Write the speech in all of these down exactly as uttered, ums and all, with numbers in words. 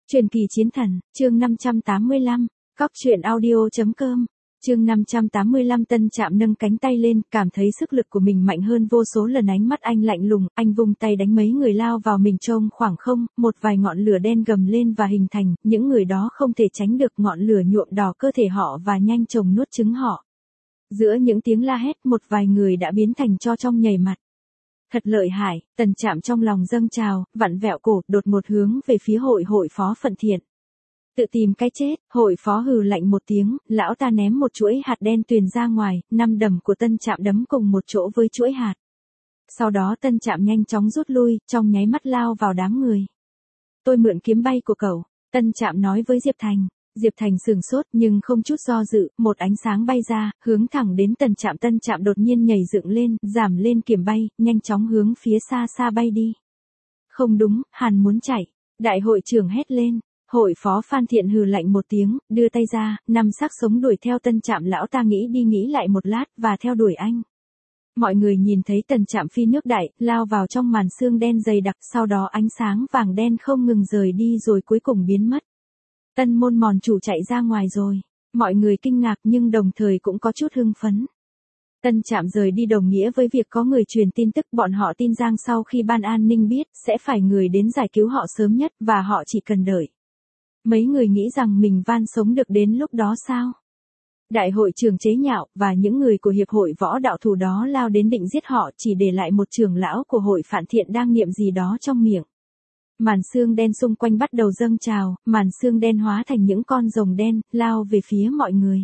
Truyền kỳ chiến thần, chương năm trăm tám mươi lăm, cóc truyện audio.com, chương năm trăm tám mươi lăm. Tân Trạm nâng cánh tay lên, cảm thấy sức lực của mình mạnh hơn vô số lần. Ánh mắt anh lạnh lùng, anh vung tay đánh mấy người lao vào mình trong khoảng không, một vài ngọn lửa đen gầm lên và hình thành, những người đó không thể tránh được ngọn lửa nhuộm đỏ cơ thể họ và nhanh chóng nuốt chửng họ. Giữa những tiếng la hét, một vài người đã biến thành tro trong nhảy mặt. Thật lợi hại, Tân Trạm trong lòng dâng trào, vặn vẹo cổ, đột ngột hướng về phía hội hội phó Phận Thiện. Tự tìm cái chết, hội phó hừ lạnh một tiếng, lão ta ném một chuỗi hạt đen tuyền ra ngoài, năm đầm của Tân Trạm đấm cùng một chỗ với chuỗi hạt. Sau đó Tân Trạm nhanh chóng rút lui, trong nháy mắt lao vào đám người. Tôi mượn kiếm bay của cậu, Tân Trạm nói với Diệp Thành. Diệp Thành sửng sốt nhưng không chút do dự, một ánh sáng bay ra, hướng thẳng đến Tân Trạm. Tân Trạm đột nhiên nhảy dựng lên, giảm lên kiểm bay, nhanh chóng hướng phía xa xa bay đi. Không đúng, hắn muốn chạy. Đại hội trưởng hét lên. Hội phó Phan Thiện hừ lạnh một tiếng, đưa tay ra, năm xác sống đuổi theo Tân Trạm. Lão ta nghĩ đi nghĩ lại một lát và theo đuổi anh. Mọi người nhìn thấy Tân Trạm phi nước đại, lao vào trong màn sương đen dày đặc, sau đó ánh sáng vàng đen không ngừng rời đi rồi cuối cùng biến mất. Tân môn mòn chủ chạy ra ngoài rồi. Mọi người kinh ngạc nhưng đồng thời cũng có chút hưng phấn. Tân Trạm rời đi đồng nghĩa với việc có người truyền tin tức. Bọn họ tin rằng sau khi ban an ninh biết, sẽ phải người đến giải cứu họ sớm nhất và họ chỉ cần đợi. Mấy người nghĩ rằng mình van sống được đến lúc đó sao? Đại hội trưởng chế nhạo và những người của hiệp hội võ đạo thủ đó lao đến định giết họ, chỉ để lại một trưởng lão của hội Phản Thiện đang niệm gì đó trong miệng. Màn sương đen xung quanh bắt đầu dâng trào, màn sương đen hóa thành những con rồng đen, lao về phía mọi người.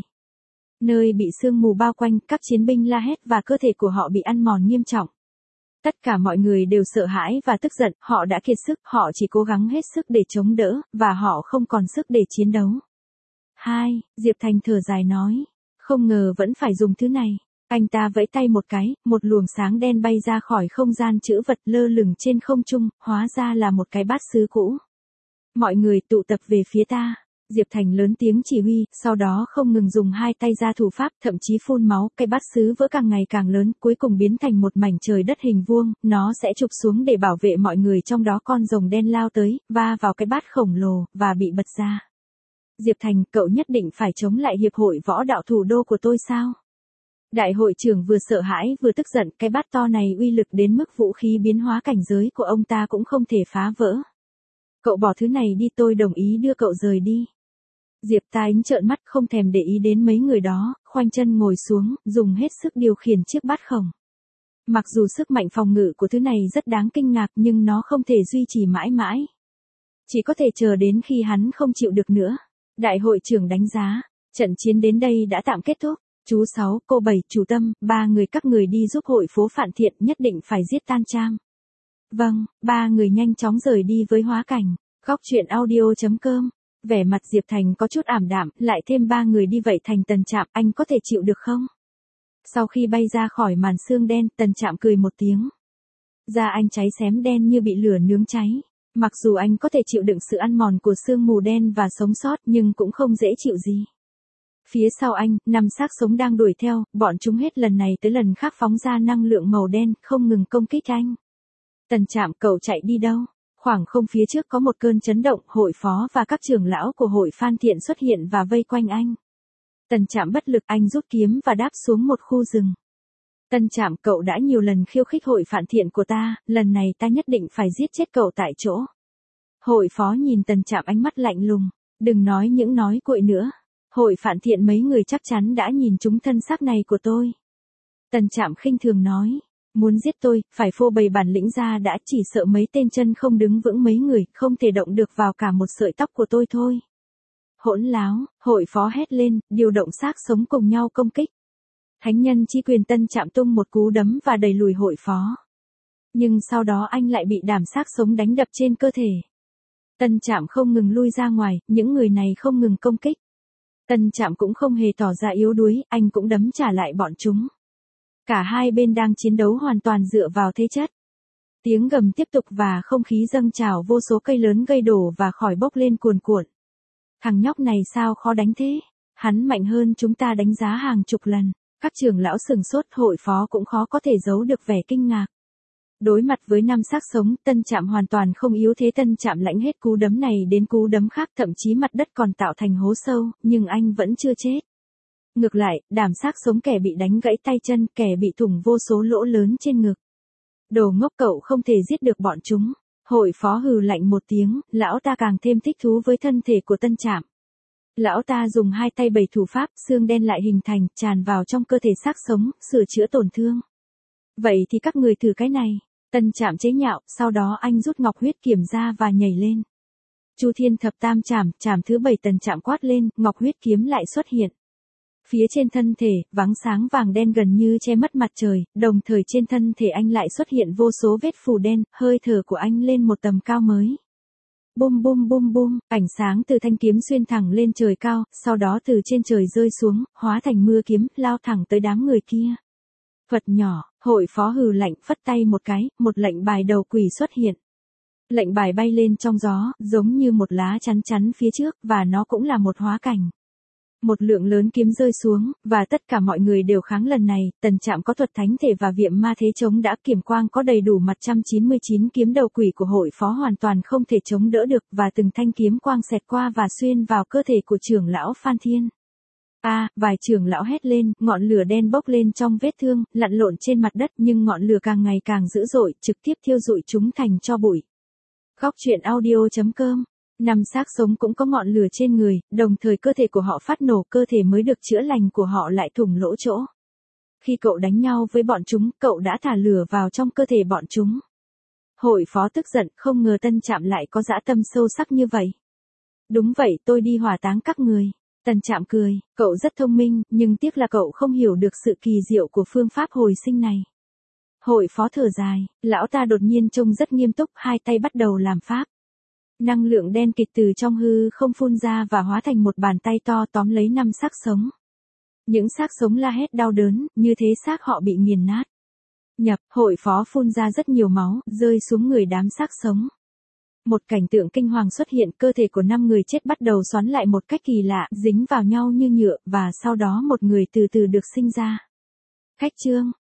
Nơi bị sương mù bao quanh, các chiến binh la hét và cơ thể của họ bị ăn mòn nghiêm trọng. Tất cả mọi người đều sợ hãi và tức giận, họ đã kiệt sức, họ chỉ cố gắng hết sức để chống đỡ, và họ không còn sức để chiến đấu. Hai, Diệp Thành thở dài nói, không ngờ vẫn phải dùng thứ này. Anh ta vẫy tay một cái, một luồng sáng đen bay ra khỏi không gian trữ vật lơ lửng trên không trung, hóa ra là một cái bát sứ cũ. Mọi người tụ tập về phía ta. Diệp Thành lớn tiếng chỉ huy, sau đó không ngừng dùng hai tay ra thủ pháp, thậm chí phun máu, cái bát sứ vỡ càng ngày càng lớn, cuối cùng biến thành một mảnh trời đất hình vuông, nó sẽ chụp xuống để bảo vệ mọi người, trong đó con rồng đen lao tới, va vào cái bát khổng lồ, và bị bật ra. Diệp Thành, cậu nhất định phải chống lại hiệp hội võ đạo thủ đô của tôi sao? Đại hội trưởng vừa sợ hãi vừa tức giận, cái bát to này uy lực đến mức vũ khí biến hóa cảnh giới của ông ta cũng không thể phá vỡ. Cậu bỏ thứ này đi, tôi đồng ý đưa cậu rời đi. Diệp Tánh trợn mắt không thèm để ý đến mấy người đó, khoanh chân ngồi xuống, dùng hết sức điều khiển chiếc bát khổng. Mặc dù sức mạnh phòng ngự của thứ này rất đáng kinh ngạc nhưng nó không thể duy trì mãi mãi. Chỉ có thể chờ đến khi hắn không chịu được nữa. Đại hội trưởng đánh giá, trận chiến đến đây đã tạm kết thúc. Chú Sáu, cô Bảy, chú Tâm, ba người các người đi giúp hội phố Phản Thiện, nhất định phải giết Tan Trang. Vâng, ba người nhanh chóng rời đi với hóa cảnh. Góc truyện audio.com. Vẻ mặt Diệp Thành có chút ảm đạm, lại thêm ba người đi vậy thành Tân Trạm, anh có thể chịu được không? Sau khi bay ra khỏi màn sương đen, Tân Trạm cười một tiếng. Da anh cháy xém đen như bị lửa nướng cháy. Mặc dù anh có thể chịu đựng sự ăn mòn của sương mù đen và sống sót nhưng cũng không dễ chịu gì. Phía sau anh, năm xác sống đang đuổi theo, bọn chúng hết lần này tới lần khác phóng ra năng lượng màu đen, không ngừng công kích anh. Tân Trạm, cậu chạy đi đâu? Khoảng không phía trước có một cơn chấn động, hội phó và các trưởng lão của hội Phan Thiện xuất hiện và vây quanh anh. Tân Trạm bất lực, anh rút kiếm và đáp xuống một khu rừng. Tân Trạm, cậu đã nhiều lần khiêu khích hội Phan Thiện của ta, lần này ta nhất định phải giết chết cậu tại chỗ. Hội phó nhìn Tân Trạm ánh mắt lạnh lùng, đừng nói những nói cuội nữa. Hội Phản Thiện mấy người chắc chắn đã nhìn trúng thân xác này của tôi. Tân Trạm khinh thường nói, muốn giết tôi, phải phô bày bản lĩnh ra đã, chỉ sợ mấy tên chân không đứng vững mấy người, không thể động được vào cả một sợi tóc của tôi thôi. Hỗn láo, hội phó hét lên, điều động xác sống cùng nhau công kích. Thánh nhân chi quyền. Tân Trạm tung một cú đấm và đẩy lùi hội phó. Nhưng sau đó anh lại bị đàm xác sống đánh đập trên cơ thể. Tân Trạm không ngừng lui ra ngoài, những người này không ngừng công kích. Tân Trạm cũng không hề tỏ ra yếu đuối, anh cũng đấm trả lại bọn chúng. Cả hai bên đang chiến đấu hoàn toàn dựa vào thế chất. Tiếng gầm tiếp tục và không khí dâng trào, vô số cây lớn gây đổ và khói bốc lên cuồn cuộn. Thằng nhóc này sao khó đánh thế? Hắn mạnh hơn chúng ta đánh giá hàng chục lần. Các trưởng lão sừng sốt, hội phó cũng khó có thể giấu được vẻ kinh ngạc. Đối mặt với năm xác sống, Tân Trạm hoàn toàn không yếu thế. Tân Trạm lãnh hết cú đấm này đến cú đấm khác, thậm chí mặt đất còn tạo thành hố sâu, nhưng anh vẫn chưa chết. Ngược lại, đám xác sống kẻ bị đánh gãy tay chân, kẻ bị thủng vô số lỗ lớn trên ngực. Đồ ngốc, cậu không thể giết được bọn chúng. Hội phó hừ lạnh một tiếng, lão ta càng thêm thích thú với thân thể của Tân Trạm. Lão ta dùng hai tay bày thủ pháp, xương đen lại hình thành, tràn vào trong cơ thể xác sống, sửa chữa tổn thương. Vậy thì các người thử cái này. Tân Trạm chế nhạo, sau đó anh rút ngọc huyết kiếm ra và nhảy lên. Chu Thiên thập tam trảm, trảm thứ bảy. Tân Trạm quát lên, ngọc huyết kiếm lại xuất hiện. Phía trên thân thể, vắng sáng vàng đen gần như che mất mặt trời, đồng thời trên thân thể anh lại xuất hiện vô số vết phù đen, hơi thở của anh lên một tầm cao mới. Bum bum bum bum, ánh sáng từ thanh kiếm xuyên thẳng lên trời cao, sau đó từ trên trời rơi xuống, hóa thành mưa kiếm, lao thẳng tới đám người kia. Phật nhỏ, hội phó hừ lạnh, phất tay một cái, một lệnh bài đầu quỷ xuất hiện. Lệnh bài bay lên trong gió, giống như một lá chắn chắn phía trước, và nó cũng là một hóa cảnh. Một lượng lớn kiếm rơi xuống, và tất cả mọi người đều kháng. Lần này, Tân Trạm có thuật thánh thể và việm ma thế chống đã, kiểm quang có đầy đủ, mặt một trăm chín mươi chín kiếm đầu quỷ của hội phó hoàn toàn không thể chống đỡ được, và từng thanh kiếm quang xẹt qua và xuyên vào cơ thể của trưởng lão Phan Thiên. A, à, vài trưởng lão hét lên, ngọn lửa đen bốc lên trong vết thương, lặn lộn trên mặt đất, nhưng ngọn lửa càng ngày càng dữ dội, trực tiếp thiêu rụi chúng thành tro bụi. Góc truyện audio chấm com. Năm xác sống cũng có ngọn lửa trên người, đồng thời cơ thể của họ phát nổ, cơ thể mới được chữa lành của họ lại thủng lỗ chỗ. Khi cậu đánh nhau với bọn chúng, cậu đã thả lửa vào trong cơ thể bọn chúng. Hội phó tức giận, không ngờ Tân Trạm lại có dã tâm sâu sắc như vậy. Đúng vậy, tôi đi hỏa táng các người. Tân Trạm cười, cậu rất thông minh, nhưng tiếc là cậu không hiểu được sự kỳ diệu của phương pháp hồi sinh này. Hội phó thở dài, lão ta đột nhiên trông rất nghiêm túc, hai tay bắt đầu làm pháp. Năng lượng đen kịt từ trong hư không phun ra và hóa thành một bàn tay to tóm lấy năm xác sống. Những xác sống la hét đau đớn, như thế xác họ bị nghiền nát. Nhập, hội phó phun ra rất nhiều máu, rơi xuống người đám xác sống. Một cảnh tượng kinh hoàng xuất hiện, cơ thể của năm người chết bắt đầu xoắn lại một cách kỳ lạ, dính vào nhau như nhựa, và sau đó một người từ từ được sinh ra. Khách trương,